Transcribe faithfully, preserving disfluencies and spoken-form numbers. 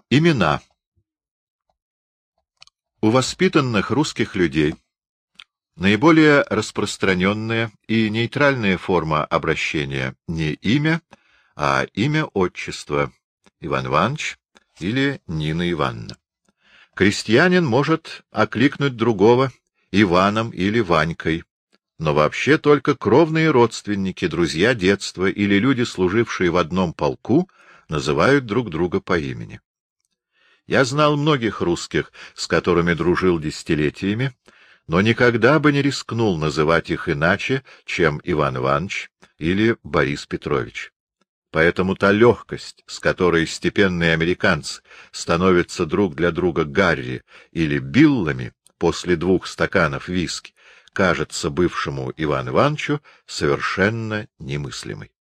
Имена. У воспитанных русских людей наиболее распространенная и нейтральная форма обращения не имя, а имя-отчество Иван Иванович или Нина Ивановна. Крестьянин может окликнуть другого Иваном или Ванькой, но вообще только кровные родственники, друзья детства или люди, служившие в одном полку, называют друг друга по имени. Я знал многих русских, с которыми дружил десятилетиями, но никогда бы не рискнул называть их иначе, чем Иван Иванович или Борис Петрович. Поэтому та легкость, с которой степенные американцы становятся друг для друга Гарри или Биллами после двух стаканов виски, кажется бывшему Ивану Ивановичу совершенно немыслимой.